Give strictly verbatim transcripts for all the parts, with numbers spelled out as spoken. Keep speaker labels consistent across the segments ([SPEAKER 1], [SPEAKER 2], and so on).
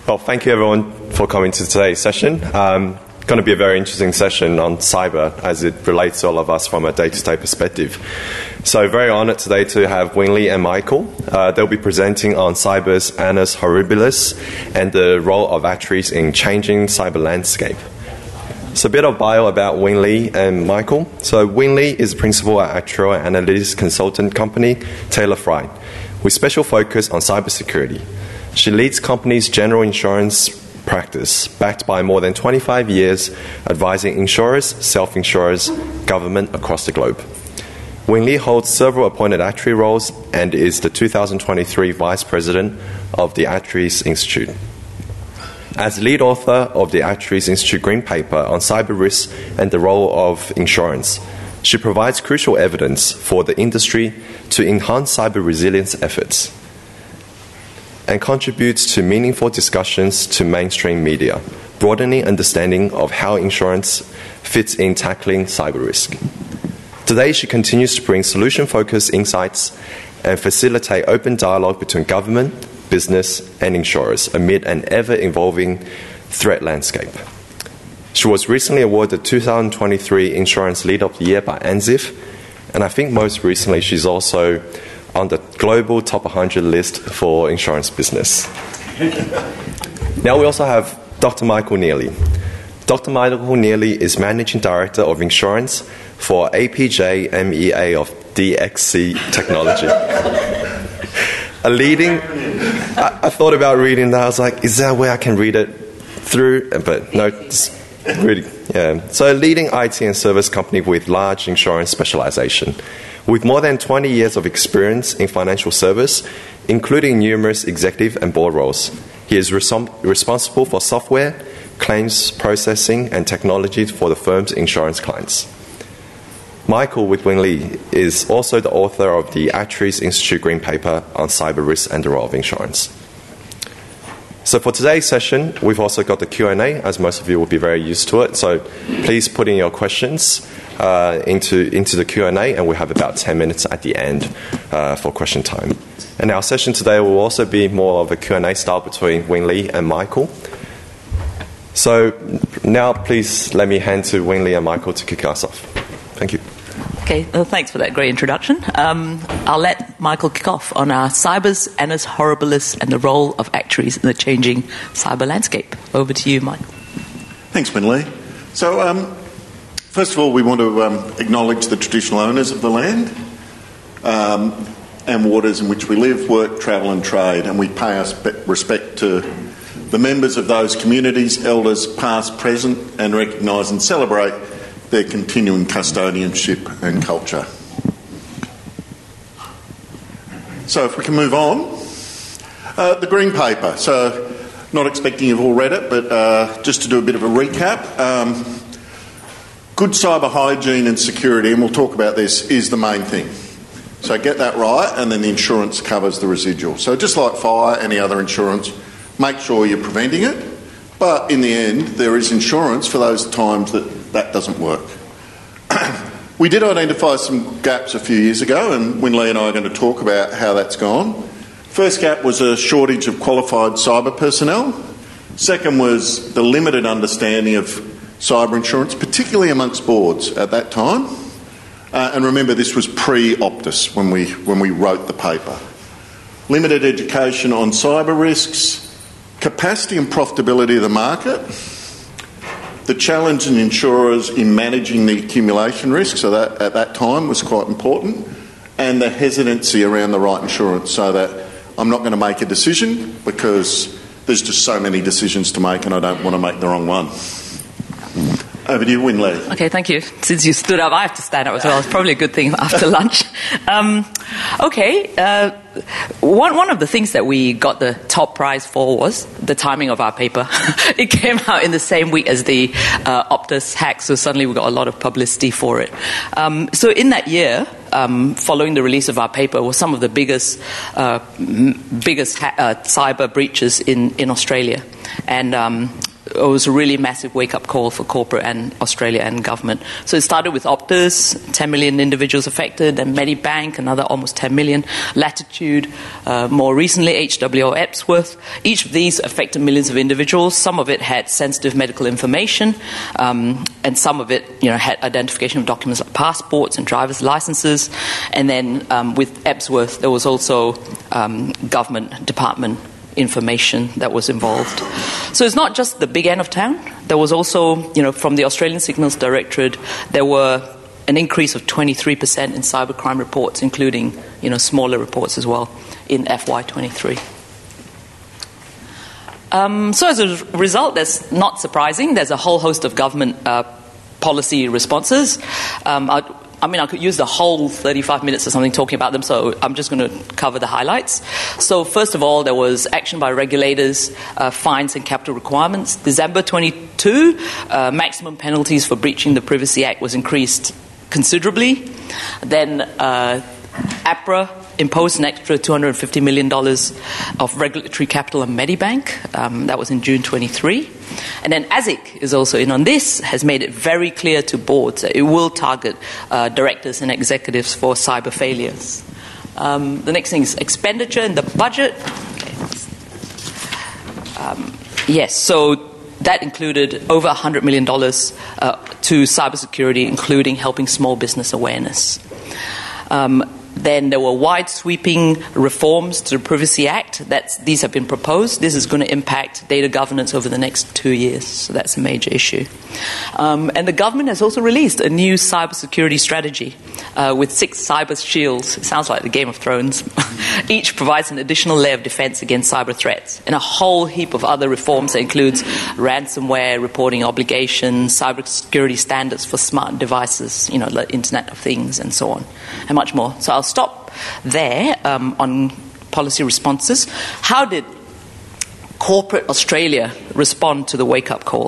[SPEAKER 1] Well, thank you everyone for coming to today's session. Um, going to be a very interesting session on cyber as it relates to all of us from a day-to-day perspective. So very honoured today to have Wing Lee and Michael. Uh, they'll be presenting on cyber's annus horribilis and the role of actuaries in changing cyber landscape. So a bit of bio about Wing Lee and Michael. So Wing Lee is principal at actuarial analytics consultant company Taylor Fry, with special focus on cybersecurity. She leads company's general insurance practice, backed by more than twenty-five years advising insurers, self-insurers, government across the globe. Wing Lee holds several appointed actuary roles and is the two thousand twenty-three Vice President of the Actuaries Institute. As lead author of the Actuaries Institute Green Paper on cyber risk and the role of insurance, she provides crucial evidence for the industry to enhance cyber resilience efforts and contributes to meaningful discussions to mainstream media, broadening understanding of how insurance fits in tackling cyber risk. Today, she continues to bring solution-focused insights and facilitate open dialogue between government, business, and insurers amid an ever-evolving threat landscape. She was recently awarded the two thousand twenty-three Insurance Leader of the Year by ANZIIF, and I think most recently she's also on the global top one hundred list for insurance business. Now we also have Doctor Michael Neely. Doctor Michael Neely is Managing Director of Insurance for A P J M E A of D X C Technology. A leading... I, I thought about reading that. I was like, is there a way I can read it through? But no, it's really... Yeah. So a leading I T and service company with large insurance specialization. With more than twenty years of experience in financial service, including numerous executive and board roles, he is resom- responsible for software, claims processing, and technology for the firm's insurance clients. Michael, with Wing Lee, is also the author of the Actuaries Institute Green Paper on cyber risk and the role of insurance. So for today's session, we've also got the Q and A, as most of you will be very used to it. So please put in your questions uh, into, into the Q and A, and we'll have about ten minutes at the end uh, for question time. And our session today will also be more of a Q and A style between Wing Lee and Michael. So now please let me hand to Wing Lee and Michael to kick us off. Thank you.
[SPEAKER 2] Okay, well, thanks for that great introduction. Um, I'll let Michael kick off on our cyber's annus horribilis and the role of actuaries in the changing cyber landscape. Over to you, Mike.
[SPEAKER 3] Thanks, Wing Lee. So, um, first of all, we want to um, acknowledge the traditional owners of the land um, and waters in which we live, work, travel and trade, and we pay our spe- respect to the members of those communities, elders past, present, and recognise and celebrate their continuing custodianship and culture. So if we can move on. Uh, the Green Paper. So not expecting you've all read it, but uh, just to do a bit of a recap. Um, good cyber hygiene and security, and we'll talk about this, is the main thing. So get that right, and then the insurance covers the residual. So just like fire, any other insurance, make sure you're preventing it. But in the end, there is insurance for those times that that doesn't work. We did identify some gaps a few years ago, and Wing Lee and I are going to talk about how that's gone. First gap was a shortage of qualified cyber personnel. Second was the limited understanding of cyber insurance, particularly amongst boards at that time. Uh, and remember, this was pre-Optus when we, when we wrote the paper. Limited education on cyber risks, capacity and profitability of the market, the challenge in insurers in managing the accumulation risk, so that at that time was quite important, and the hesitancy around the right insurance, so that I'm not going to make a decision because there's just so many decisions to make and I don't want to make the wrong one. Over to you, Wing Lee.
[SPEAKER 2] Okay, thank you. Since you stood up, I have to stand up as well. It's probably a good thing after lunch. Um, okay, uh, one, one of the things that we got the top prize for was the timing of our paper. It came out in the same week as the uh, Optus hack, so suddenly we got a lot of publicity for it. Um, so in that year, um, following the release of our paper, was some of the biggest, uh, m- biggest ha- uh, cyber breaches in, in Australia. And... Um, it was a really massive wake-up call for corporate and Australia and government. So it started with Optus, ten million individuals affected, and Medibank, another almost ten million, Latitude, uh, more recently H W O Epsworth. Each of these affected millions of individuals. Some of it had sensitive medical information, um, and some of it, you know, had identification of documents like passports and driver's licenses. And then um, with Epsworth, there was also um, government department information that was involved. So it's not just the big end of town. There was also, you know, from the Australian Signals Directorate, there were an increase of twenty-three percent in cybercrime reports, including, you know, smaller reports as well in F Y twenty-three. Um, so as a result, that's not surprising. There's a whole host of government uh, policy responses. Um, I, I mean, I could use the whole thirty-five minutes or something talking about them, so I'm just going to cover the highlights. So first of all, there was action by regulators, uh, fines and capital requirements. December twenty-two, uh, maximum penalties for breaching the Privacy Act was increased considerably. Then uh, APRA imposed an extra two hundred fifty million dollars of regulatory capital on Medibank. Um, that was in June twenty-three. And then ASIC is also in on this, has made it very clear to boards that it will target uh, directors and executives for cyber failures. Um, the next thing is expenditure in the budget. Okay. Um, yes, so that included over one hundred million dollars uh, to cybersecurity, including helping small business awareness. Um, Then there were wide-sweeping reforms to the Privacy Act. That's, these have been proposed. This is going to impact data governance over the next two years. So that's a major issue. Um, and the government has also released a new cybersecurity strategy uh, with six cyber shields. It sounds like the Game of Thrones. Each provides an additional layer of defense against cyber threats. And a whole heap of other reforms that includes ransomware, reporting obligations, cybersecurity standards for smart devices, you know, the Internet of Things, and so on, and much more. So I'll stop there um, on policy responses. How did corporate Australia respond to the wake-up call?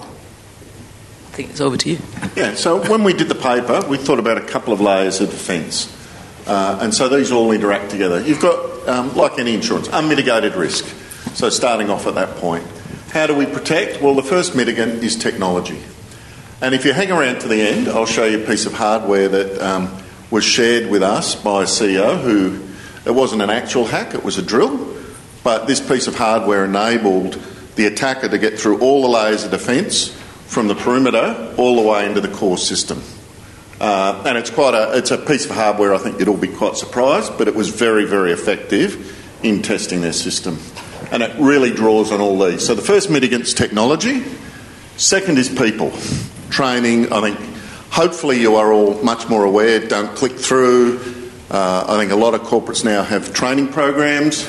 [SPEAKER 2] I think it's over to you.
[SPEAKER 3] Yeah, so when we did the paper, we thought about a couple of layers of defence. Uh, and so these all interact together. You've got, um, like any insurance, unmitigated risk. So starting off at that point. How do we protect? Well, the first mitigant is technology. And if you hang around to the end, I'll show you a piece of hardware that um, was shared with us by a C E O who, it wasn't an actual hack, it was a drill, but this piece of hardware enabled the attacker to get through all the layers of defence from the perimeter all the way into the core system. Uh, and it's quite a, it's a piece of hardware I think you'd all be quite surprised, but it was very, very effective in testing their system. And it really draws on all these. So the first mitigant's technology. Second is people. Training, I think. Hopefully you are all much more aware. Don't click through. Uh, I think a lot of corporates now have training programs.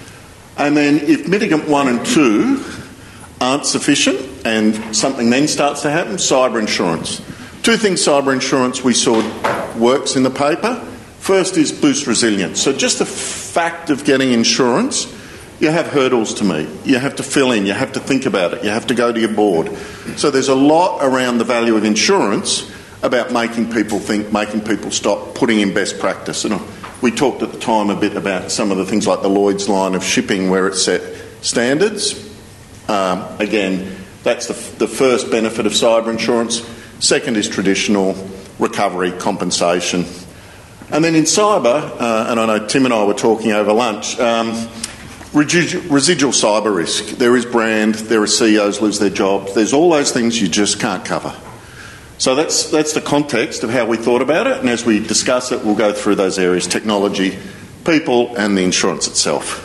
[SPEAKER 3] And then if mitigant one and two aren't sufficient and something then starts to happen, cyber insurance. Two things cyber insurance we saw works in the paper. First is boost resilience. So just the fact of getting insurance, you have hurdles to meet. You have to fill in. You have to think about it. You have to go to your board. So there's a lot around the value of insurance about making people think, making people stop, putting in best practice. And we talked at the time a bit about some of the things like the Lloyd's line of shipping where it set standards. Um, again, that's the, the first benefit of cyber insurance. Second is traditional recovery, compensation. And then in cyber, uh, and I know Tim and I were talking over lunch, um, residual, residual cyber risk. There is brand, there are C E Os lose their jobs. There's all those things you just can't cover. So that's that's the context of how we thought about it, and as we discuss it, we'll go through those areas: technology, people, and the insurance itself.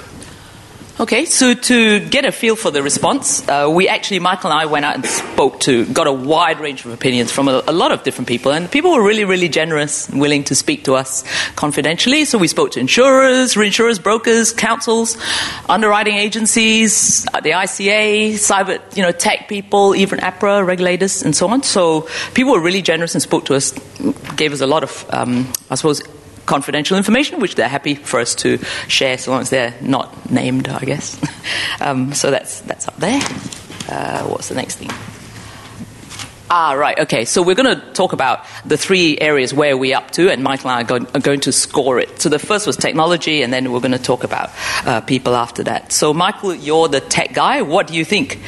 [SPEAKER 2] Okay, so to get a feel for the response, uh, we actually, Michael and I went out and spoke to, got a wide range of opinions from a, a lot of different people, and people were really, really generous and willing to speak to us confidentially. So we spoke to insurers, reinsurers, brokers, councils, underwriting agencies, the I C A, cyber, you know, tech people, even APRA, regulators, and so on. So people were really generous and spoke to us, gave us a lot of, um, I suppose, confidential information, which they're happy for us to share, so long as they're not named, I guess. um, so that's that's up there. Uh, what's the next thing? Ah, right, okay. So we're going to talk about the three areas where we're up to, and Michael and I are going, are going to score it. So the first was technology, and then we're going to talk about uh, people after that. So Michael, you're the tech guy. What do you think?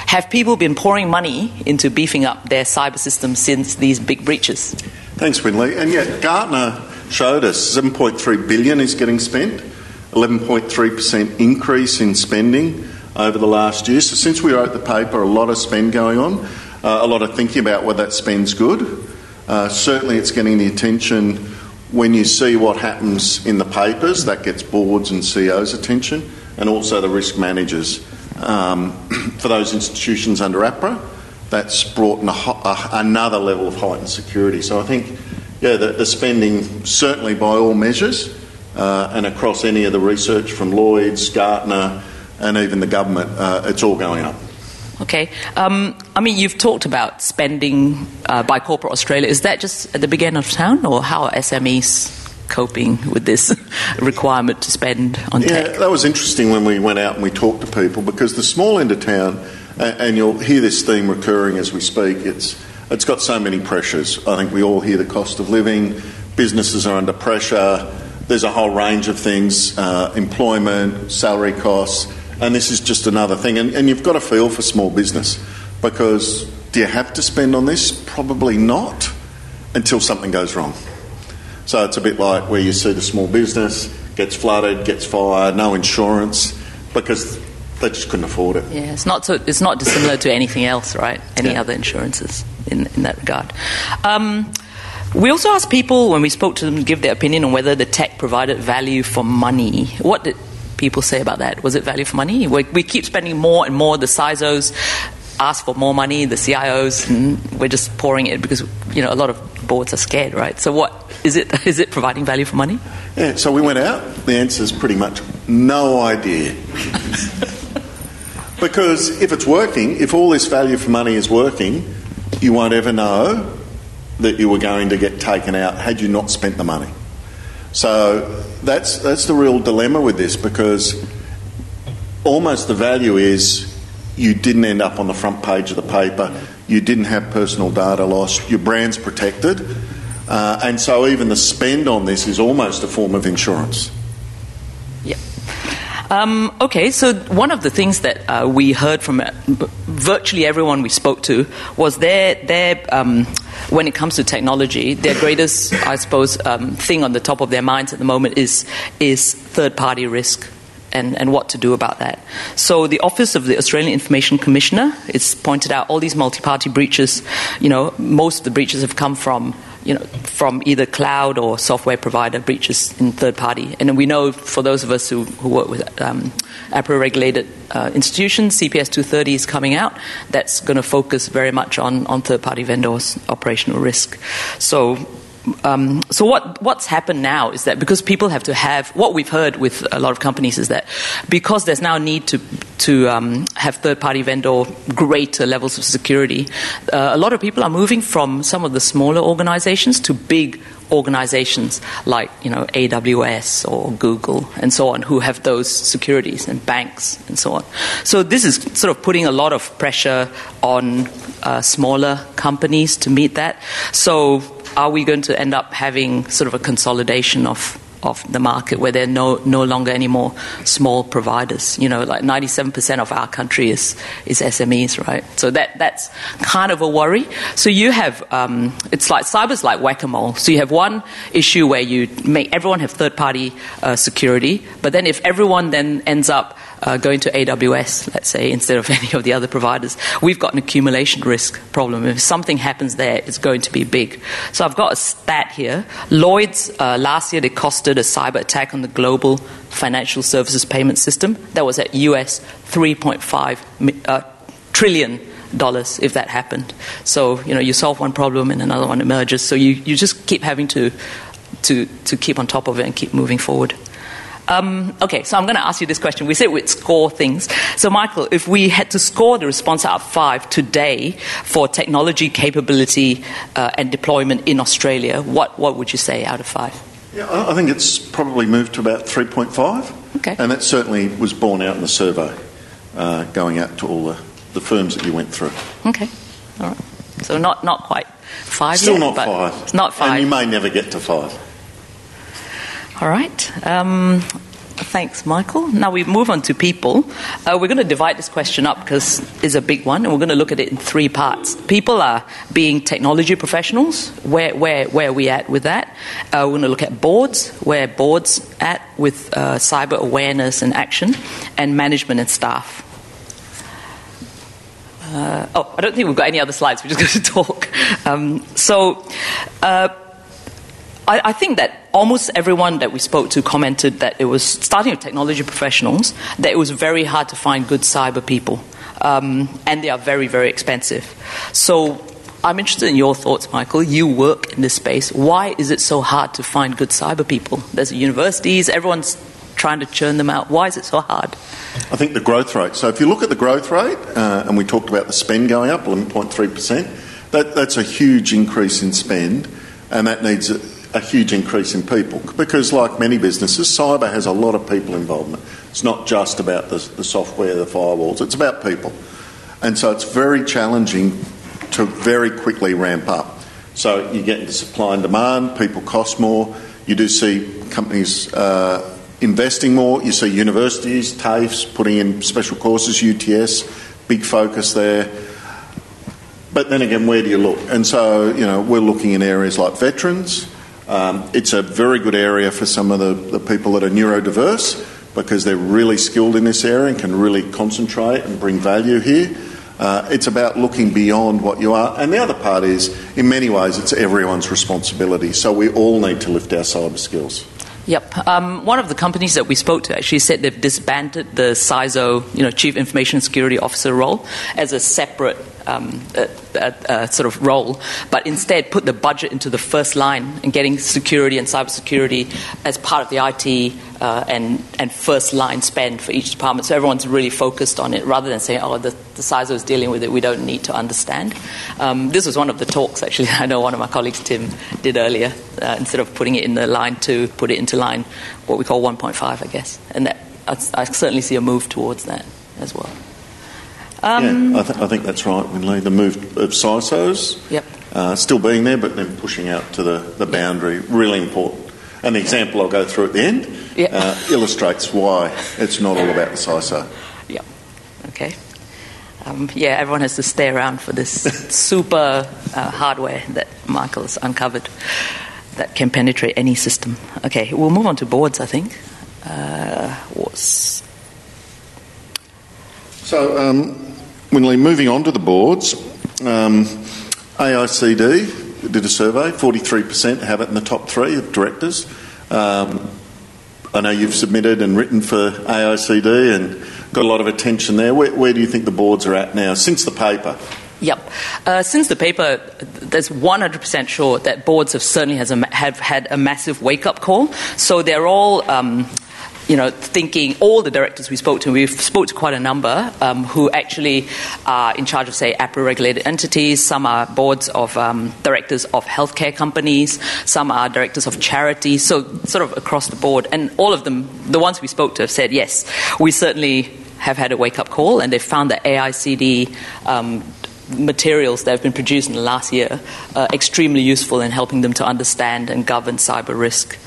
[SPEAKER 2] have people been pouring money into beefing up their cyber systems since these big breaches?
[SPEAKER 3] Thanks, Winley. And yet Gartner showed us seven point three billion dollars is getting spent, eleven point three percent increase in spending over the last year. So since we wrote the paper, a lot of spend going on, uh, a lot of thinking about whether that spend's good. Uh, certainly it's getting the attention when you see what happens in the papers. That gets boards and C E Os' attention, and also the risk managers. Um, for those institutions under APRA, that's brought in a, a, another level of heightened security. So I think, yeah, the, the spending, certainly by all measures, uh, and across any of the research from Lloyd's, Gartner, and even the government, uh, it's all going up.
[SPEAKER 2] Okay. Um, I mean, you've talked about spending uh, by corporate Australia. Is that just at the beginning of town, or how are S M Es coping with this requirement to spend on
[SPEAKER 3] yeah,
[SPEAKER 2] tech?
[SPEAKER 3] Yeah, that was interesting when we went out and we talked to people, because the small end of town, and you'll hear this theme recurring as we speak, it's it's got so many pressures. I think we all hear the cost of living, businesses are under pressure, there's a whole range of things, uh, employment, salary costs, and this is just another thing. And, and you've got to feel for small business, because do you have to spend on this? Probably not, until something goes wrong. So it's a bit like where you see the small business gets flooded, gets fired, no insurance, because they just couldn't afford it.
[SPEAKER 2] Yeah, it's not so. It's not dissimilar to anything else, right? Any
[SPEAKER 3] yeah.
[SPEAKER 2] other insurances in in that regard. Um, we also asked people when we spoke to them to give their opinion on whether the tech provided value for money. What did people say about that? Was it value for money? We, we keep spending more and more. The C I S Os ask for more money. The C I Os, and we're just pouring it because, you know, a lot of boards are scared, right? So what is it? Is it providing value for money?
[SPEAKER 3] Yeah. So we went out. The answer is pretty much no idea. Because if it's working, if all this value for money is working, you won't ever know that you were going to get taken out had you not spent the money. So that's that's the real dilemma with this, because almost the value is you didn't end up on the front page of the paper, you didn't have personal data loss, your brand's protected, uh, and so even the spend on this is almost a form of insurance.
[SPEAKER 2] Yeah. Um, okay, so one of the things that uh, we heard from uh, virtually everyone we spoke to was their, their um, when it comes to technology, their greatest, I suppose, um, thing on the top of their minds at the moment is is third-party risk and, and what to do about that. So the Office of the Australian Information Commissioner has pointed out all these multi-party breaches. You know, most of the breaches have come from you know, from either cloud or software provider breaches in third party. And we know, for those of us who, who work with um, APRA-regulated uh, institutions, C P S two thirty is coming out. That's going to focus very much on, on third-party vendors' operational risk. So Um, so what what's happened now is that because people have to have, what we've heard with a lot of companies is that because there's now a need to to um, have third-party vendor greater levels of security, uh, a lot of people are moving from some of the smaller organizations to big organizations like, you know, A W S or Google and so on, who have those securities, and banks and so on. So this is sort of putting a lot of pressure on uh, smaller companies to meet that. So are we going to end up having sort of a consolidation of, of the market where there are no, no longer any more small providers? You know, like ninety-seven percent of our country is, is S M Es, right? So that that's kind of a worry. So you have, um, it's like, cyber's like whack-a-mole. So you have one issue where you make everyone have third-party uh, security, but then if everyone then ends up Uh, going to A W S, let's say, instead of any of the other providers, we've got an accumulation risk problem. If something happens there, it's going to be big. So I've got a stat here. Lloyd's, uh, last year, they costed a cyber attack on the global financial services payment system. That was at U S three point five uh, trillion dollars if that happened. So, you know, you solve one problem and another one emerges. So you, you just keep having to, to, to keep on top of it and keep moving forward. Um, okay, so I'm going to ask you this question. We said we'd score things. So, Michael, if we had to score the response out of five today for technology capability uh, and deployment in Australia, what, what would you say out of five?
[SPEAKER 3] Yeah, I think it's probably moved to about three point five.
[SPEAKER 2] Okay.
[SPEAKER 3] And that certainly was borne out in the survey, uh, going out to all the, the firms that you went through.
[SPEAKER 2] Okay, all right. So not, not quite five
[SPEAKER 3] Still
[SPEAKER 2] yet,
[SPEAKER 3] not
[SPEAKER 2] but
[SPEAKER 3] five.
[SPEAKER 2] It's not five.
[SPEAKER 3] And you may never get to five.
[SPEAKER 2] All right. Um, Thanks, Michael. Now we move on to people. Uh, we're going to divide this question up because it's a big one, and we're going to look at it in three parts. People are being technology professionals. Where where where are we at with that? Uh, we're going to look at boards. Where boards at with uh, cyber awareness and action, and management and staff. Uh, oh, I don't think we've got any other slides. We're just going to talk. Um, so. Uh, I think that almost everyone that we spoke to commented that it was, starting with technology professionals, that it was very hard to find good cyber people. Um, and they are very, very expensive. So I'm interested in your thoughts, Michael. You work in this space. Why is it so hard to find good cyber people? There's universities, everyone's trying to churn them out. Why is it so hard?
[SPEAKER 3] I think the growth rate. So if you look at the growth rate, uh, and we talked about the spend going up, eleven point three percent, that, that's a huge increase in spend, and that needs a, a huge increase in people, because like many businesses, cyber has a lot of people involvement. It's not just about the, the software, the firewalls, it's about people. And so it's very challenging to very quickly ramp up. So you get into supply and demand, people cost more, you do see companies uh, investing more, you see universities, TAFEs putting in special courses, U T S, big focus there. But then again, where do you look? And so, you know, we're looking in areas like veterans. Um, it's a very good area for some of the, the people that are neurodiverse, because they're really skilled in this area and can really concentrate and bring value here. Uh, it's about looking beyond what you are. And the other part is, in many ways, it's everyone's responsibility. So we all need to lift our cyber skills.
[SPEAKER 2] Yep. Um, one of the companies that we spoke to actually said they've disbanded the C I S O, you know, Chief Information Security Officer role as a separate um, uh, uh, uh, sort of role, but instead put the budget into the first line and getting security and cybersecurity as part of the I T uh, and and first line spend for each department. So everyone's really focused on it, rather than saying, "Oh, the, the C I S O is dealing with it. We don't need to understand." Um, this was one of the talks actually. I know one of my colleagues, Tim, did earlier. Uh, instead of putting it in the line two, put it into line what we call one point five, I guess. And that, I, I certainly see a move towards that as well. Um,
[SPEAKER 3] yeah, I, th- I think that's right, Winley. The move of C I S Os,
[SPEAKER 2] yep.
[SPEAKER 3] uh, still being there, but then pushing out to the, the boundary, really important. And the example I'll go through at the end
[SPEAKER 2] yep.
[SPEAKER 3] uh, illustrates why it's not all about the C I S O.
[SPEAKER 2] Yeah, okay. Um, yeah, everyone has to stay around for this super uh, hardware that Michael's uncovered that can penetrate any system. Okay, we'll move on to boards, I think. Uh, what's...
[SPEAKER 3] So, um, Winley, moving on to the boards, um, A I C D did a survey, forty-three percent have it in the top three of directors. Um, I know you've submitted and written for A I C D and got a lot of attention there. Where, where do you think the boards are at now, since the paper?
[SPEAKER 2] Yep. Uh, since the paper, there's one hundred percent sure that boards have certainly has a, have had a massive wake-up call. So they're all, um, you know, thinking, all the directors we spoke to, we've spoke to quite a number um, who actually are in charge of, say, A P R A-regulated entities. Some are boards of um, directors of healthcare companies. Some are directors of charities. So sort of across the board. And all of them, the ones we spoke to, have said, yes, we certainly have had a wake-up call, and they've found that A I C D um, materials that have been produced in the last year are extremely useful in helping them to understand and govern cyber risk.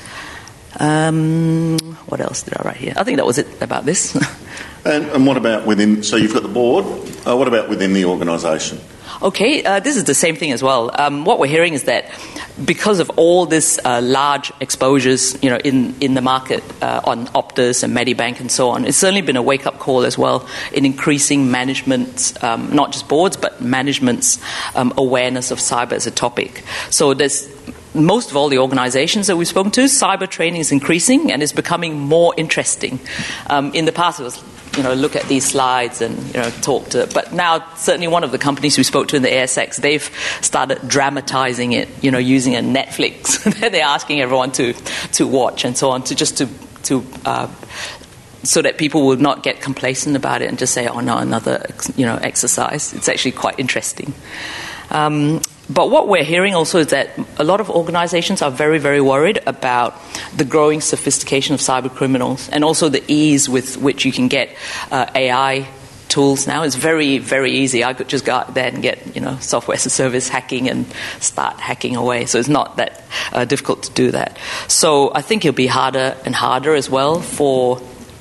[SPEAKER 2] Um, what else did I write here? I think that was it about this.
[SPEAKER 3] and, and what about within, so you've got the board, uh, what about within the organisation?
[SPEAKER 2] Okay, uh, this is the same thing as well. Um, what we're hearing is that because of all this uh, large exposures, you know, in, in the market uh, on Optus and Medibank and so on, it's certainly been a wake-up call as well in increasing management's, um, not just boards, but management's um, awareness of cyber as a topic. So there's most of all the organizations that we've spoken to, cyber training is increasing and is becoming more interesting. Um, in the past, it was, you know, look at these slides and, you know, talk to, but now certainly one of the companies we spoke to in the A S X, they've started dramatizing it, you know, using a Netflix. They're asking everyone to, to watch and so on, to just to, to, uh, so that people will not get complacent about it and just say, oh no, another, you know, exercise. It's actually quite interesting. Um, But what we're hearing also is that a lot of organizations are very, very worried about the growing sophistication of cyber criminals and also the ease with which you can get uh, A I tools now. It's very, very easy. I could just go out there and get, you know, software as a service hacking and start hacking away. So it's not that uh, difficult to do that. So I think it'll be harder and harder as well for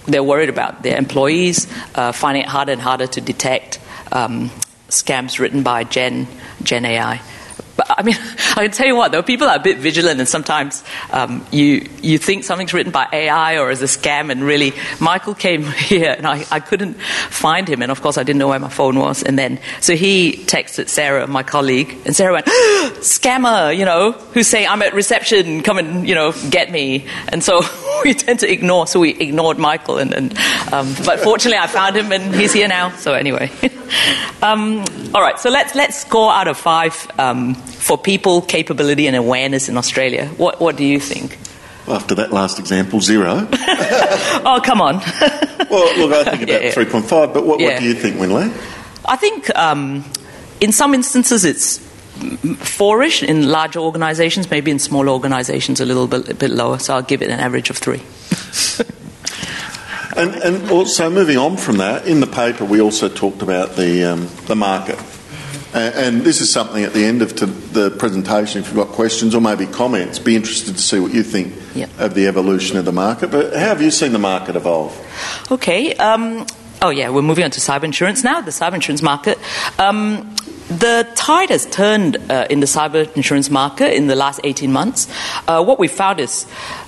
[SPEAKER 2] they're worried about their employees uh, finding it harder and harder to detect um, scams written by Gen Gen A I. But I mean, I can tell you what, though, people are a bit vigilant, and sometimes um, you you think something's written by A I or as a scam, and really, Michael came here, and I, I couldn't find him, and of course I didn't know where my phone was, and then, so he texted Sarah, my colleague, and Sarah went, scammer, you know, who's saying, I'm at reception, come and, you know, get me, and so we tend to ignore, so we ignored Michael, and, and um, but fortunately I found him, and he's here now, so anyway. um, all right, so let's, let's score out of five um, for people, capability and awareness in Australia. What what do you think?
[SPEAKER 3] Well, after that last example, zero.
[SPEAKER 2] Oh, come on.
[SPEAKER 3] Well, look, I think about
[SPEAKER 2] yeah, yeah.
[SPEAKER 3] three point five, but what,
[SPEAKER 2] yeah.
[SPEAKER 3] what do you think, Winley?
[SPEAKER 2] I think um, in some instances it's four-ish in larger organisations, maybe in smaller organisations a little bit, a bit lower, so I'll give it an average of three.
[SPEAKER 3] and, and also, moving on from that, in the paper we also talked about the, um, the market. And this is something at the end of the presentation, if you've got questions or maybe comments, be interested to see what you think yep. of the evolution of the market. But how have you seen the market evolve?
[SPEAKER 2] Okay. Um, oh, yeah, we're moving on to cyber insurance now, the cyber insurance market. Um, the tide has turned uh, in the cyber insurance market in the last eighteen months. Uh, what we found is,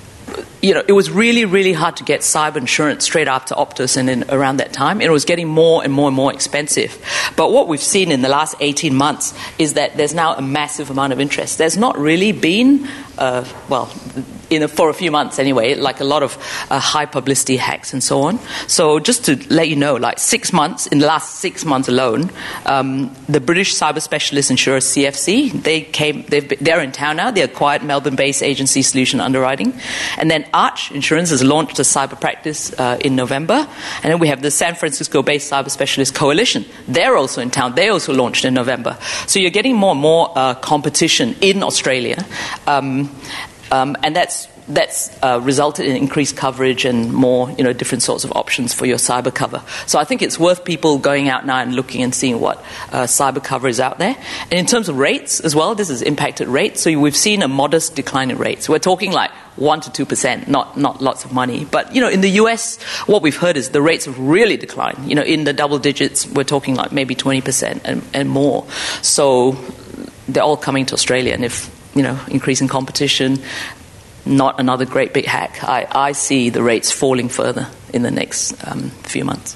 [SPEAKER 2] you know, it was really, really hard to get cyber insurance straight after Optus and in, around that time. It was getting more and more and more expensive. But what we've seen in the last eighteen months is that there's now a massive amount of interest. There's not really been, uh, well, in a, for a few months anyway, like a lot of uh, high publicity hacks and so on. So just to let you know, like six months, in the last six months alone, um, the British cyber specialist insurer C F C, they came, they've, they're in town now. They acquired Melbourne-based agency Solution Underwriting. And then Arch Insurance has launched a cyber practice uh, in November. And then we have the San Francisco-based cyber specialist Coalition. They're also in town. They also launched in November. So you're getting more and more uh, competition in Australia. Um, Um, and that's that's uh, resulted in increased coverage and more, you know, different sorts of options for your cyber cover. So I think it's worth people going out now and looking and seeing what uh, cyber cover is out there. And in terms of rates as well, this has impacted rates. So we've seen a modest decline in rates. We're talking like one to two percent, not not lots of money. But, you know, in the U S, what we've heard is the rates have really declined. You know, in the double digits, we're talking like maybe twenty percent and, and more. So they're all coming to Australia. And if, you know, increasing competition, not another great big hack, I, I see the rates falling further in the next um, few months.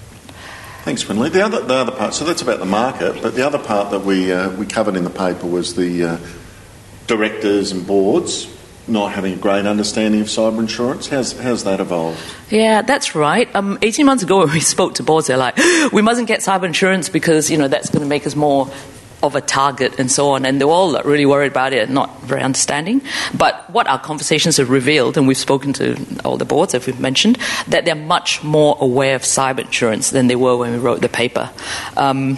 [SPEAKER 3] Thanks, Winley. The other, the other part, so that's about the market, but the other part that we uh, we covered in the paper was the uh, directors and boards not having a great understanding of cyber insurance. How's, how's that evolved?
[SPEAKER 2] Yeah, that's right. Um, eighteen months ago when we spoke to boards, they're like, we mustn't get cyber insurance because, you know, that's going to make us more of a target and so on, and they're all really worried about it and not very understanding. But what our conversations have revealed, and we've spoken to all the boards, as we've mentioned, that they're much more aware of cyber insurance than they were when we wrote the paper. Um,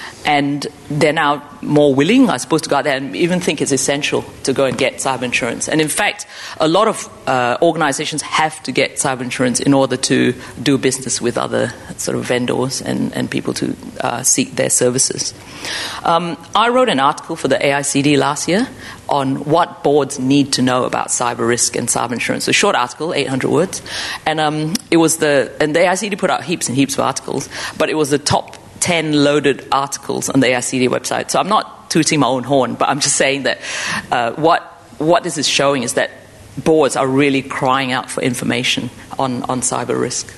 [SPEAKER 2] and they're now more willing, I suppose, to go out there and even think it's essential to go and get cyber insurance. And in fact, a lot of uh, organizations have to get cyber insurance in order to do business with other sort of vendors and, and people to uh, seek their services. Um, I wrote an article for the A I C D last year on what boards need to know about cyber risk and cyber insurance. A short article, eight hundred words. And um, it was the, and the A I C D put out heaps and heaps of articles, but it was the top ten loaded articles on the A I C D website. So I'm not tooting my own horn, but I'm just saying that uh, what what this is showing is that boards are really crying out for information on, on cyber risk.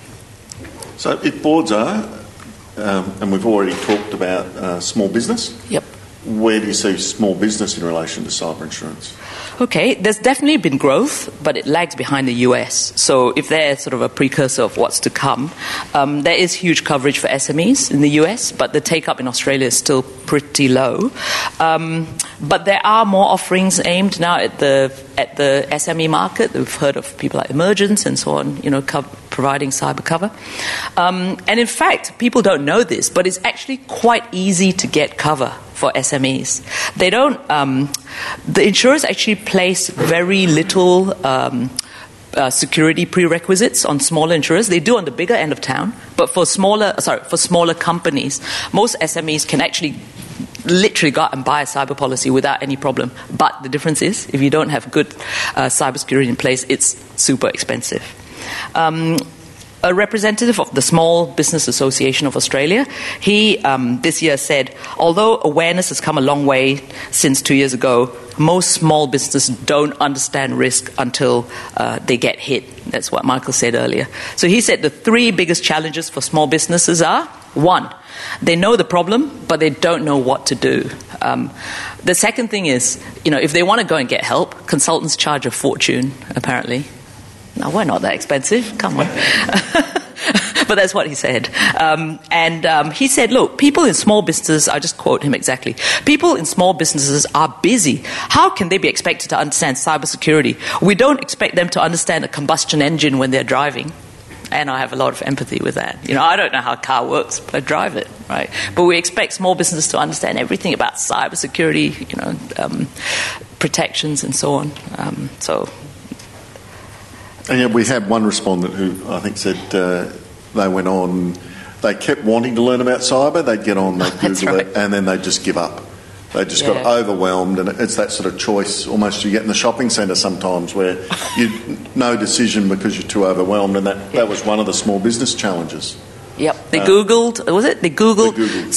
[SPEAKER 3] So if boards are, um, and we've already talked about uh, small business.
[SPEAKER 2] Yep.
[SPEAKER 3] Where do you see small business in relation to cyber insurance?
[SPEAKER 2] Okay, there's definitely been growth, but it lags behind the U S. So if they're sort of a precursor of what's to come, um, there is huge coverage for S M Es in the U S, but the take-up in Australia is still pretty low. Um, but there are more offerings aimed now at the at the S M E market. We've heard of people like Emergence and so on, you know, co- providing cyber cover. Um, and in fact, people don't know this, but it's actually quite easy to get cover for S M Es. They don't, um, the insurers actually place very little um, uh, security prerequisites on smaller insurers. They do on the bigger end of town, but for smaller, sorry, for smaller companies, most S M Es can actually literally go out and buy a cyber policy without any problem. But the difference is, if you don't have good uh, cybersecurity in place, it's super expensive. Um, a representative of the Small Business Association of Australia, he um, this year said, although awareness has come a long way since two years ago, most small businesses don't understand risk until uh, they get hit. That's what Michael said earlier. So he said the three biggest challenges for small businesses are, one, they know the problem, but they don't know what to do. Um, the second thing is, you know, if they want to go and get help, consultants charge a fortune, apparently. No, we're not that expensive. Come on. But that's what he said. Um, and um, he said, look, people in small businesses, I'll just quote him exactly, people in small businesses are busy. How can they be expected to understand cybersecurity? We don't expect them to understand a combustion engine when they're driving. And I have a lot of empathy with that. You know, I don't know how a car works, but I drive it, right? But we expect small businesses to understand everything about cybersecurity, you know, um, protections and so on. Um, so...
[SPEAKER 3] And yeah, we had one respondent who I think said uh, they went on, they kept wanting to learn about cyber, they'd get on, they'd Google right. it, and then they'd just give up. They just yeah. got overwhelmed, and it's that sort of choice almost you get in the shopping centre sometimes where you no decision because you're too overwhelmed, and that, yeah. that was one of the small business challenges.
[SPEAKER 2] Yep, they uh, Googled, was it? They Googled, they Googled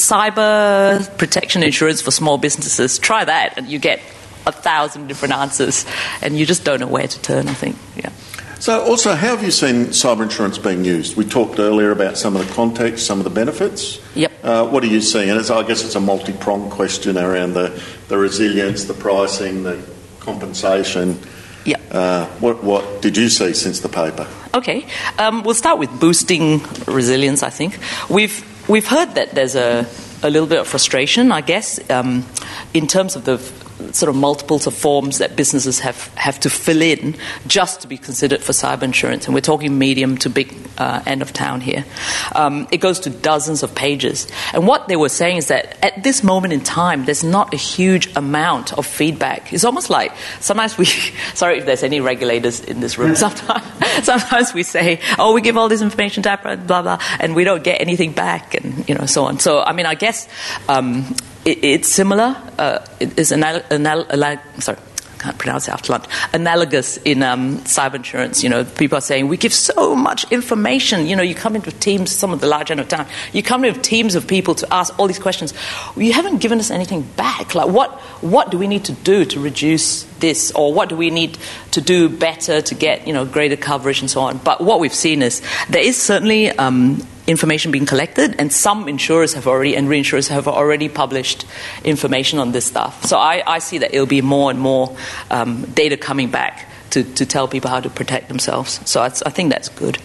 [SPEAKER 2] cyber protection insurance for small businesses. Try that, and you get a thousand different answers, and you just don't know where to turn, I think, yeah.
[SPEAKER 3] So also, how have you seen cyber insurance being used? We talked earlier about some of the context, some of the benefits.
[SPEAKER 2] Yep.
[SPEAKER 3] Uh, what are you seeing? And it's, I guess it's a multi-pronged question around the, the resilience, the pricing, the compensation.
[SPEAKER 2] Yep.
[SPEAKER 3] Uh, what, what did you see since the paper?
[SPEAKER 2] Okay. Um, we'll start with boosting resilience, I think. We've, we've heard that there's a, a little bit of frustration, I guess, um, in terms of the sort of multiples of forms that businesses have, have to fill in just to be considered for cyber insurance. And we're talking medium to big uh, end of town here. Um, it goes to dozens of pages. And what they were saying is that at this moment in time, there's not a huge amount of feedback. It's almost like sometimes we, sorry if there's any regulators in this room, sometimes, sometimes we say, oh, we give all this information to APRA, blah, blah, and we don't get anything back and, you know, so on. So, I mean, I guess um, it, it's similar. Uh, it is anal- anal- anal- sorry. Can't pronounce it after lunch, analogous in um, cyber insurance. You know, people are saying, we give so much information. You know, you come into teams, some of the large end of town, you come into teams of people to ask all these questions. Well, you haven't given us anything back. Like, what, what do we need to do to reduce this? Or what do we need to do better to get, you know, greater coverage and so on? But what we've seen is there is certainly um, information being collected, and some insurers have already, and reinsurers have already published information on this stuff. So I, I see that it'll be more and more um, data coming back to, to tell people how to protect themselves. So I, I think that's good.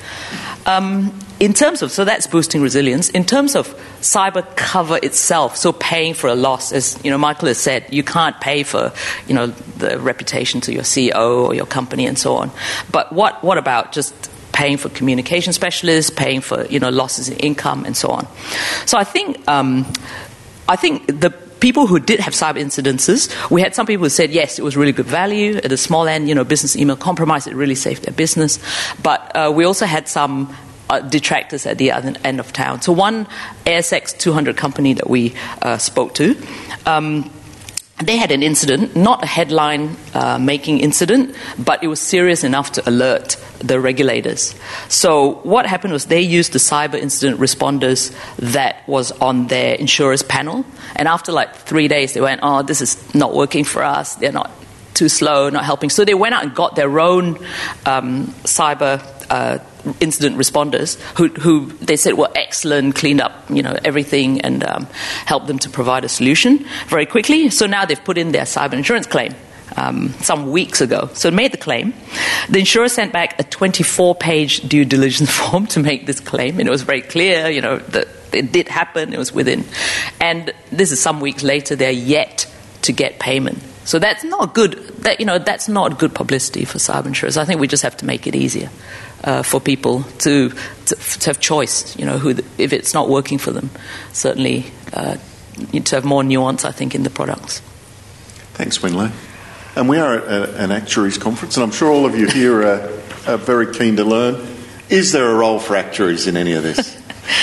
[SPEAKER 2] Um, in terms of, so that's boosting resilience. In terms of cyber cover itself, so paying for a loss, as you know, Michael has said, you can't pay for, you know, the reputation to your C E O or your company and so on. But what, what about just paying for communication specialists, paying for, you know, losses in income and so on. So I think um, I think the people who did have cyber incidences, we had some people who said, yes, it was really good value. At the small end, you know, business email compromise, it really saved their business. But uh, we also had some uh, detractors at the other end of town. So one A S X two hundred company that we uh, spoke to, um, they had an incident, not a headline-making uh, incident, but it was serious enough to alert the regulators. So what happened was they used the cyber incident responders that was on their insurers panel, and after like three days they went, oh, this is not working for us, they're not too slow, not helping. So they went out and got their own um, cyber uh, incident responders who, who they said were excellent, cleaned up, you know, everything, and um, helped them to provide a solution very quickly. So now they've put in their cyber insurance claim um, some weeks ago. So it made the claim. The insurer sent back a twenty-four page due diligence form to make this claim, and it was very clear, you know, that it did happen, it was within. And this is some weeks later, they're yet to get payment. So that's not good. That, you know, that's not good publicity for cyber insurers. I think we just have to make it easier uh, for people to, to to have choice. You know, who the, if it's not working for them, certainly uh, need to have more nuance, I think, in the products.
[SPEAKER 3] Thanks, Winlo. And we are at a, an actuaries conference, and I'm sure all of you here are, are very keen to learn. Is there a role for actuaries in any of this?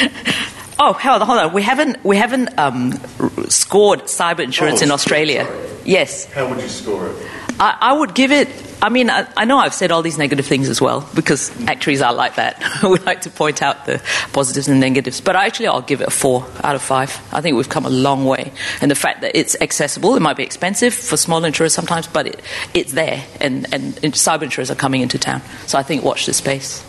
[SPEAKER 2] Oh, hold on, hold on. We haven't we haven't um, scored cyber insurance
[SPEAKER 3] oh,
[SPEAKER 2] in Australia.
[SPEAKER 3] Sorry.
[SPEAKER 2] Yes.
[SPEAKER 3] How would you score it?
[SPEAKER 2] I, I would give it I mean, I, I know I've said all these negative things as well, because actuaries are like that. We like to point out the positives and negatives. But actually, I'll give it a four out of five. I think we've come a long way. And the fact that it's accessible, it might be expensive for small insurers sometimes, but it, it's there. And, and, and cyber insurers are coming into town. So I think watch this space.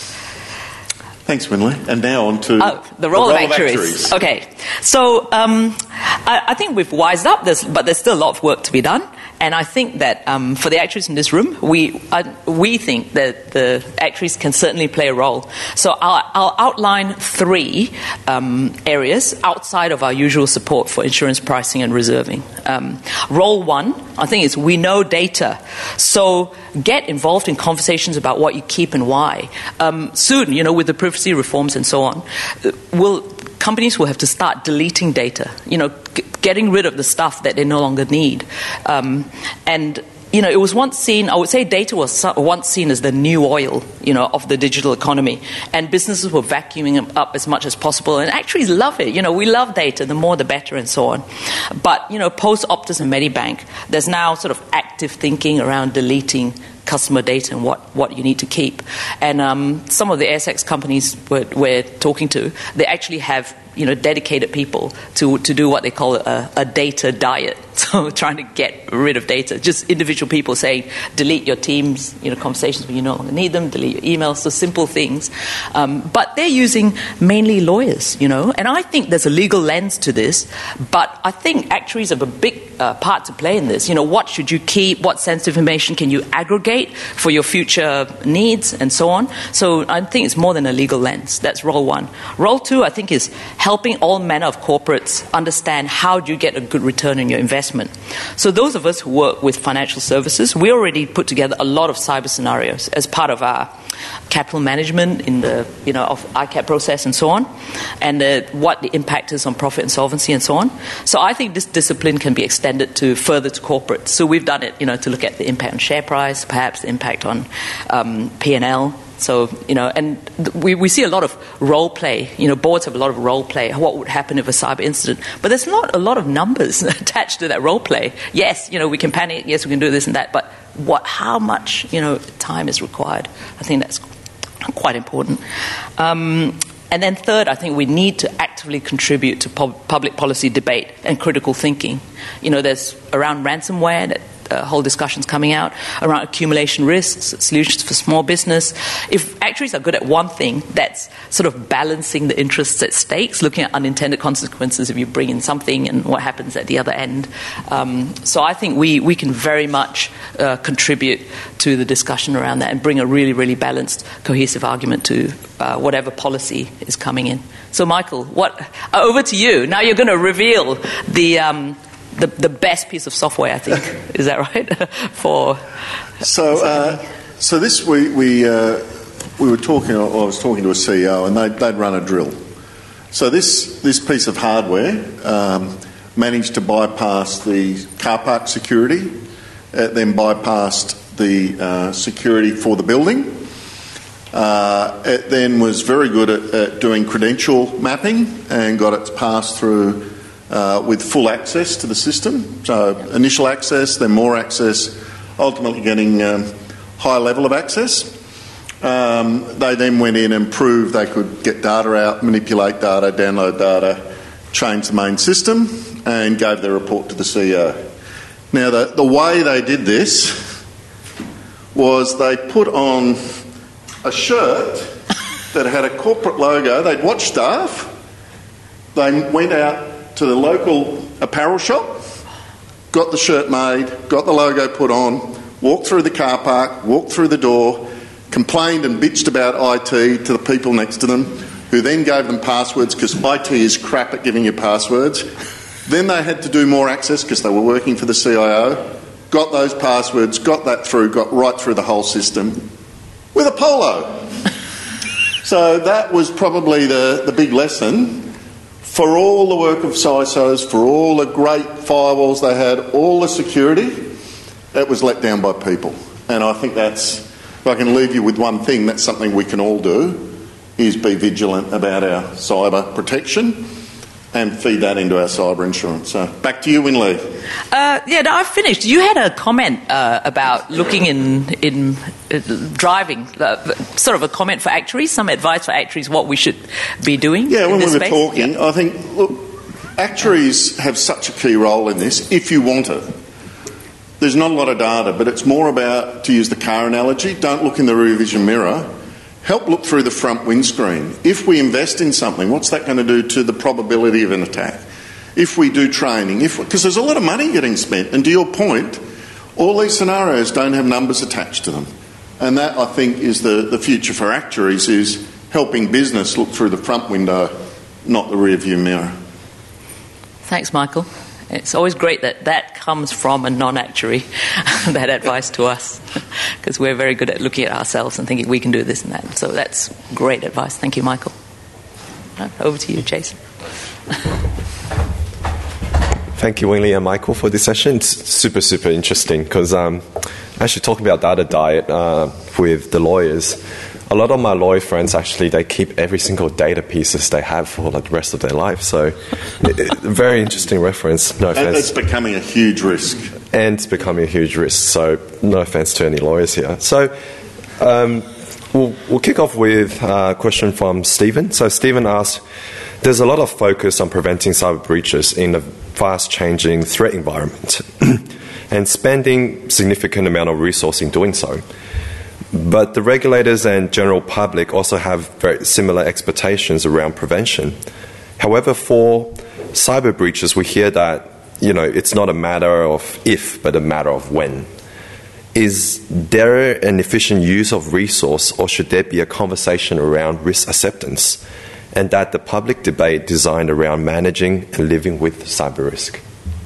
[SPEAKER 3] Thanks, Winley. And now on to
[SPEAKER 2] oh, the role,
[SPEAKER 3] the role
[SPEAKER 2] of, actuaries.
[SPEAKER 3] of actuaries.
[SPEAKER 2] Okay, so um, I, I think we've wised up, this, but there's still a lot of work to be done. And I think that um, for the actuaries in this room, we uh, we think that the actuaries can certainly play a role. So I'll, I'll outline three um, areas outside of our usual support for insurance pricing and reserving. Um, role one, I think, is we know data. So get involved in conversations about what you keep and why. Um, soon, you know, with the privacy reforms and so on, will companies will have to start deleting data, you know, g- getting rid of the stuff that they no longer need. Um, and, you know, it was once seen, I would say data was once seen as the new oil, you know, of the digital economy. And businesses were vacuuming them up as much as possible. And actuaries love it. You know, we love data, the more the better and so on. But, you know, post Optus and Medibank, there's now sort of active thinking around deleting customer data and what, what you need to keep. And um, some of the A S X companies we're, we're talking to, they actually have, you know, dedicated people to to do what they call a, a data diet. So trying to get rid of data. Just individual people saying, delete your Teams, you know, conversations when you no longer need them, delete your emails, so simple things. Um, but they're using mainly lawyers, you know, and I think there's a legal lens to this, but I think actuaries have a big uh, part to play in this. You know, what should you keep? What sensitive information can you aggregate for your future needs and so on? So I think it's more than a legal lens. That's role one. Role two, I think, is helping all manner of corporates understand how do you get a good return on your investment. So those of us who work with financial services, we already put together a lot of cyber scenarios as part of our capital management in the, you know, of I C A P process and so on, and uh, what the impact is on profit and solvency and so on. So I think this discipline can be extended to further to corporates. So we've done it, you know, to look at the impact on share price, perhaps the impact on um, P and L. So, you know, and we, we see a lot of role play. You know, boards have a lot of role play. What would happen if a cyber incident? But there's not a lot of numbers attached to that role play. Yes, you know, we can panic. Yes, we can do this and that. But what, how much, you know, time is required? I think that's quite important. Um, and then third, I think we need to actively contribute to pub- public policy debate and critical thinking. You know, there's around ransomware that Uh, whole discussions coming out around accumulation risks, solutions for small business. If actuaries are good at one thing, that's sort of balancing the interests at stakes, looking at unintended consequences if you bring in something and what happens at the other end. Um, so I think we, we can very much uh, contribute to the discussion around that and bring a really, really balanced, cohesive argument to uh, whatever policy is coming in. So, Michael, what? Uh, over to you. Now you're going to reveal the... Um, The, the best piece of software, I think. Is that right? For
[SPEAKER 3] so, uh, so this we we uh, we were talking. Or I was talking to a C E O, and they'd, they'd run a drill. So this this piece of hardware um, managed to bypass the car park security, uh, then bypassed the uh, security for the building. Uh, it then was very good at, at doing credential mapping and got its pass through. Uh, with full access to the system. So initial access, then more access, ultimately getting um, high level of access. Um, they then went in and proved they could get data out, manipulate data, download data, change the main system, and gave their report to the C E O. Now, the, the way they did this was they put on a shirt that had a corporate logo. They'd watch staff. They went out to the local apparel shop, got the shirt made, got the logo put on, walked through the car park, walked through the door, complained and bitched about I T to the people next to them, who then gave them passwords because I T is crap at giving you passwords. Then they had to do more access because they were working for the C I O, got those passwords, got that through, got right through the whole system with a polo. So that was probably the, the big lesson. For all the work of C I S Os, for all the great firewalls they had, all the security, it was let down by people. And I think that's, if I can leave you with one thing, that's something we can all do, is be vigilant about our cyber protection and feed that into our cyber insurance. So back to you, Winley.
[SPEAKER 2] Uh, yeah, no, I've finished. You had a comment uh, about looking in in uh, driving, uh, sort of a comment for actuaries, some advice for actuaries, what we should be doing.
[SPEAKER 3] Yeah,
[SPEAKER 2] in
[SPEAKER 3] when
[SPEAKER 2] this
[SPEAKER 3] we were
[SPEAKER 2] space.
[SPEAKER 3] talking,
[SPEAKER 2] Yeah.
[SPEAKER 3] I think, look, actuaries have such a key role in this if you want it. There's not a lot of data, but it's more about, to use the car analogy, don't look in the rear vision mirror. Help look through the front windscreen. If we invest in something, what's that going to do to the probability of an attack? If we do training, if because there's a lot of money getting spent, and to your point, all these scenarios don't have numbers attached to them. And that, I think, is the, the future for actuaries, is helping business look through the front window, not the rear view mirror.
[SPEAKER 2] Thanks, Michael. It's always great that that comes from a non-actuary, that advice to us, because we're very good at looking at ourselves and thinking we can do this and that. So that's great advice. Thank you, Michael. Over to you, Jason.
[SPEAKER 1] Thank you, Winley and Michael, for this session. It's super, super interesting because um, actually talking about data diet uh, with the lawyers, a lot of my lawyer friends actually, they keep every single data pieces they have for like the rest of their life. So it, it, very interesting reference. No offense.
[SPEAKER 3] And it's becoming a huge risk.
[SPEAKER 1] And it's becoming a huge risk. So no offense to any lawyers here. So um, we'll, we'll kick off with a question from Stephen. So Stephen asked, there's a lot of focus on preventing cyber breaches in a fast-changing threat environment and spending significant amount of resource in doing so. But the regulators and general public also have very similar expectations around prevention. However, for cyber breaches, we hear that, you know, it's not a matter of if, but a matter of when. Is there an efficient use of resource, or should there be a conversation around risk acceptance, and that the public debate designed around managing and living with cyber risk?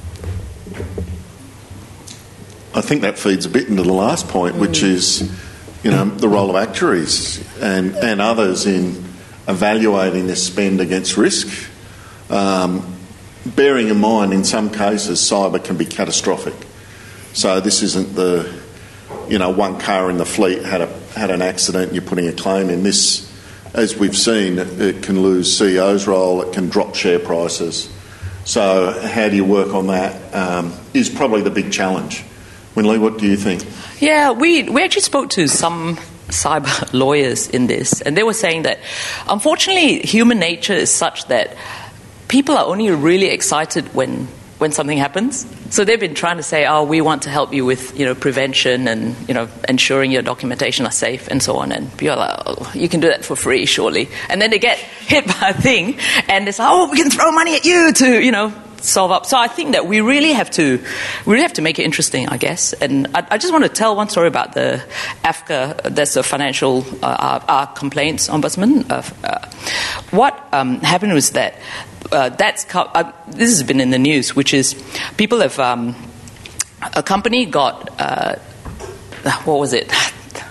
[SPEAKER 3] I think that feeds a bit into the last point, which is, you know, the role of actuaries and, and others in evaluating this spend against risk. Um, bearing in mind, in some cases, cyber can be catastrophic. So this isn't the, you know, one car in the fleet had a had an accident and you're putting a claim in. This, as we've seen, it can lose C E O's role, it can drop share prices. So how do you work on that um, is probably the big challenge. Winley, what do you think?
[SPEAKER 2] Yeah, we, we actually spoke to some cyber lawyers in this, and they were saying that, unfortunately, human nature is such that people are only really excited when when something happens. So they've been trying to say, oh, we want to help you with, you know, prevention and, you know, ensuring your documentation are safe and so on. And people are like, oh, you can do that for free, surely. And then they get hit by a thing, and it's like, oh, we can throw money at you to, you know, solve up. So I think that we really have to, we really have to make it interesting, I guess. And I, I just want to tell one story about the A F C A. That's the financial uh, our, our complaints ombudsman. Uh, uh, what um, happened was that uh, that's co- uh, this has been in the news, which is people have um, a company got uh, what was it?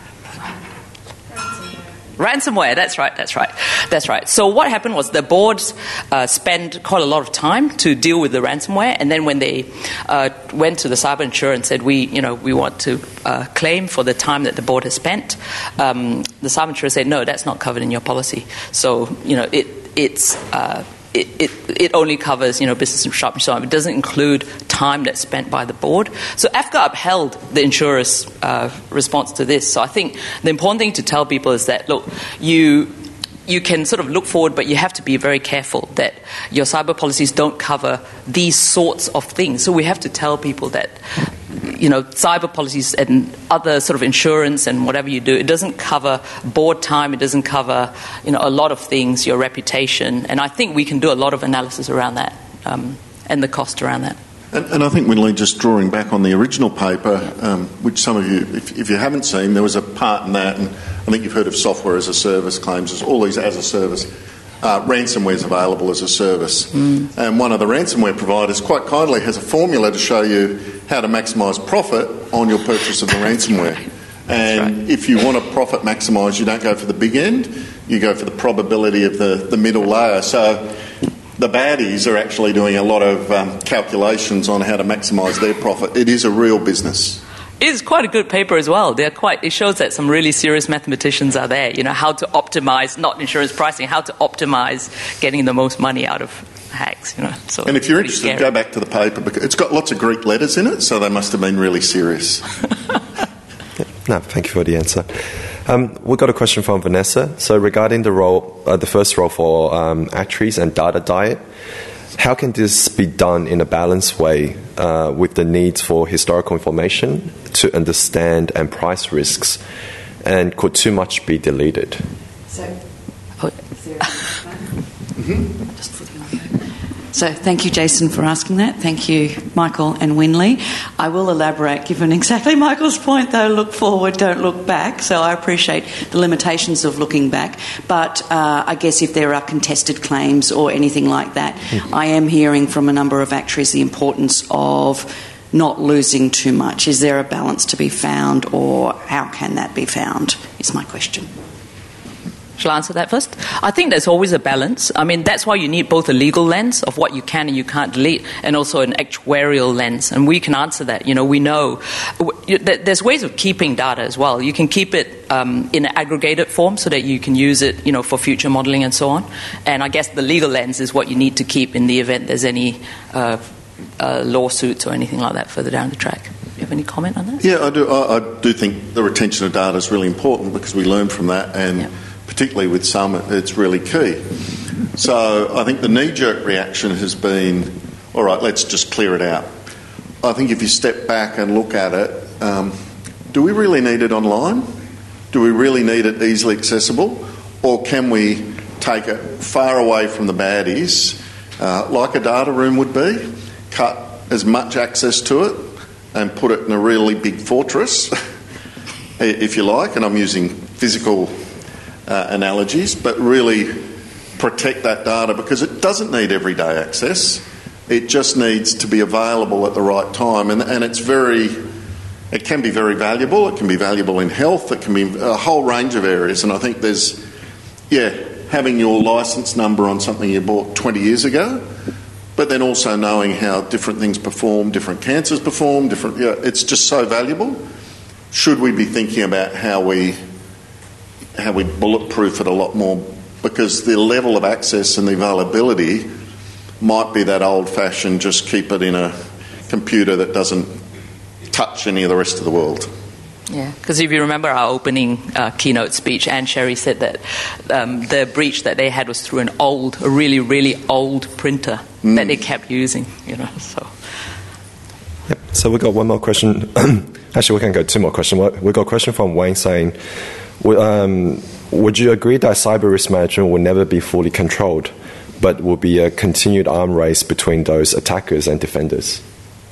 [SPEAKER 2] Ransomware, that's right, that's right, that's right. So what happened was the boards uh, spent quite a lot of time to deal with the ransomware, and then when they uh, went to the cyber insurer and said, we, you know, we want to uh, claim for the time that the board has spent, um, the cyber insurer said, no, that's not covered in your policy. So, you know, it it's... Uh, It, it, it only covers, you know, business interruption, so on. It doesn't include time that's spent by the board. So A F C A upheld the insurer's uh, response to this. So I think the important thing to tell people is that, look, you you can sort of look forward, but you have to be very careful that your cyber policies don't cover these sorts of things. So we have to tell people that, you know, cyber policies and other sort of insurance and whatever you do, it doesn't cover board time, it doesn't cover, you know, a lot of things, your reputation. And I think we can do a lot of analysis around that um, and the cost around that.
[SPEAKER 3] And, and I think, Winley, just drawing back on the original paper, um, which some of you, if, if you haven't seen, there was a part in that, and I think you've heard of software as a service claims, there's all these as a service. Uh, ransomware is available as a service. Mm. And one of the ransomware providers quite kindly has a formula to show you how to maximise profit on your purchase of the ransomware. And right. If you want to profit maximise, you don't go for the big end, you go for the probability of the, the middle layer. So the baddies are actually doing a lot of um, calculations on how to maximise their profit. It is a real business.
[SPEAKER 2] It is quite a good paper as well. They're quite, it shows that some really serious mathematicians are there, you know, how to optimise, not insurance pricing, how to optimise getting the most money out of hacks, you know. So
[SPEAKER 3] and if you're
[SPEAKER 2] pretty
[SPEAKER 3] interested,
[SPEAKER 2] scary.
[SPEAKER 3] go back to the paper because it's got lots of Greek letters in it, so they must have been really serious.
[SPEAKER 1] No, thank you for the answer. Um, we got a question from Vanessa. So regarding the role, uh, the first role for um, actuaries and data diet, how can this be done in a balanced way uh, with the need for historical information to understand and price risks? And could too much be deleted?
[SPEAKER 4] So,
[SPEAKER 2] Oh.
[SPEAKER 4] mm-hmm. Just flicking on there. So thank you, Jason, for asking that. Thank you, Michael and Winley. I will elaborate, given exactly Michael's point, though, look forward, don't look back. So I appreciate the limitations of looking back. But uh, I guess if there are contested claims or anything like that, mm-hmm. I am hearing from a number of actuaries the importance of not losing too much. Is there a balance to be found, or how can that be found, is my question.
[SPEAKER 2] Shall I answer that first? I think there's always a balance. I mean, that's why you need both a legal lens of what you can and you can't delete, and also an actuarial lens. And we can answer that. You know, we know there's ways of keeping data as well. You can keep it um, in an aggregated form so that you can use it, you know, for future modelling and so on. And I guess the legal lens is what you need to keep in the event there's any uh, uh, lawsuits or anything like that further down the track. Do you have any comment on that?
[SPEAKER 3] Yeah, I do. I, I do think the retention of data is really important because we learn from that, and yeah. particularly with some, it's really key. So I think the knee-jerk reaction has been, all right, let's just clear it out. I think if you step back and look at it, um, do we really need it online? Do we really need it easily accessible? Or can we take it far away from the baddies, uh, like a data room would be, cut as much access to it and put it in a really big fortress, if you like, and I'm using physical uh, analogies, but really protect that data because it doesn't need everyday access. It just needs to be available at the right time, and, and it's very, it can be very valuable. It can be valuable in health. It can be a whole range of areas, and I think there's, yeah, having your licence number on something you bought twenty years ago, but then also knowing how different things perform, different cancers perform, different, yeah, it's just so valuable. Should we be thinking about how we how we bulletproof it a lot more, because the level of access and the availability might be that old-fashioned, just keep it in a computer that doesn't touch any of the rest of the world.
[SPEAKER 2] Yeah, because if you remember our opening uh, keynote speech, Anne Sherry said that um, the breach that they had was through an old, a really, really old printer mm. that they kept using, you know, so...
[SPEAKER 1] Yep. So we got one more question. Actually, we can go two more questions. We got a question from Wayne saying, um, would you agree that cyber risk management will never be fully controlled, but will be a continued arm race between those attackers and defenders?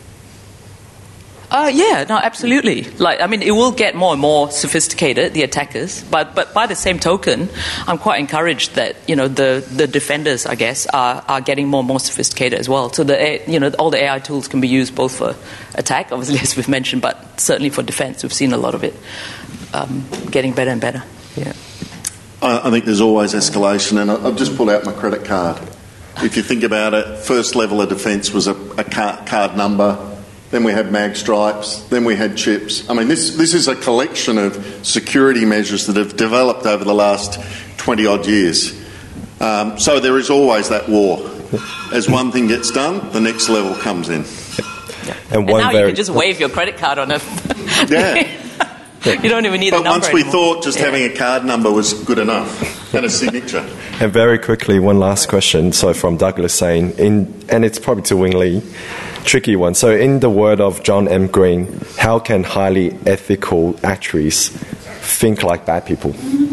[SPEAKER 2] Uh, yeah, no, absolutely. Like, I mean, it will get more and more sophisticated, the attackers, but but by the same token, I'm quite encouraged that, you know, the, the defenders, I guess, are, are getting more and more sophisticated as well. So the you know all the A I tools can be used both for attack, obviously, as we've mentioned, but certainly for defence. We've seen a lot of it um, getting better and better. Yeah.
[SPEAKER 3] I, I think there's always escalation, and I've just pulled out my credit card. If you think about it, first level of defence was a, a car, card number. Then we had mag stripes, then we had chips. I mean, this this is a collection of security measures that have developed over the last twenty-odd years. Um, so there is always that war. As one thing gets done, the next level comes in.
[SPEAKER 2] And, one and now very... you can just wave your credit card on it.
[SPEAKER 3] Yeah.
[SPEAKER 2] You don't even need
[SPEAKER 3] but
[SPEAKER 2] a number
[SPEAKER 3] once we
[SPEAKER 2] anymore.
[SPEAKER 3] thought just
[SPEAKER 2] yeah.
[SPEAKER 3] having a card number was good enough, and a signature.
[SPEAKER 1] And very quickly, one last question. So from Douglas saying, in, and it's probably to Wing Lee, tricky one. So in the word of John M. Green, how can highly ethical actuaries think like bad people?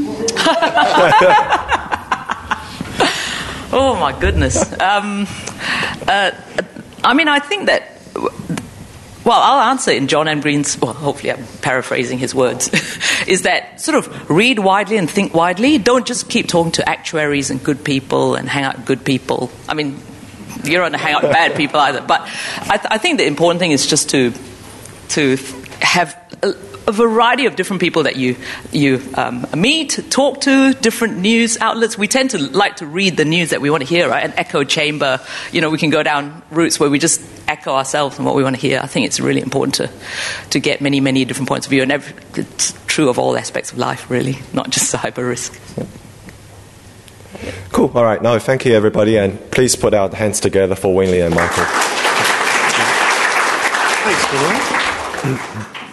[SPEAKER 2] Oh my goodness. Um, uh, I mean, I think that... Well, I'll answer in John M. Green's, well, hopefully I'm paraphrasing his words, is that sort of read widely and think widely. Don't just keep talking to actuaries and good people and hang out with good people. I mean, you don't want to hang out with bad people either. But I, th- I think the important thing is just to to have a, a variety of different people that you you um, meet, talk to, different news outlets. We tend to like to read the news that we want to hear, right? An echo chamber. You know, we can go down routes where we just echo ourselves and what we want to hear. I think it's really important to to get many, many different points of view. And every, it's true of all aspects of life, really, not just cyber risk.
[SPEAKER 1] Cool. All right. No, thank you, everybody, and please put our hands together for Winley and Michael.
[SPEAKER 3] Thanks, Winley.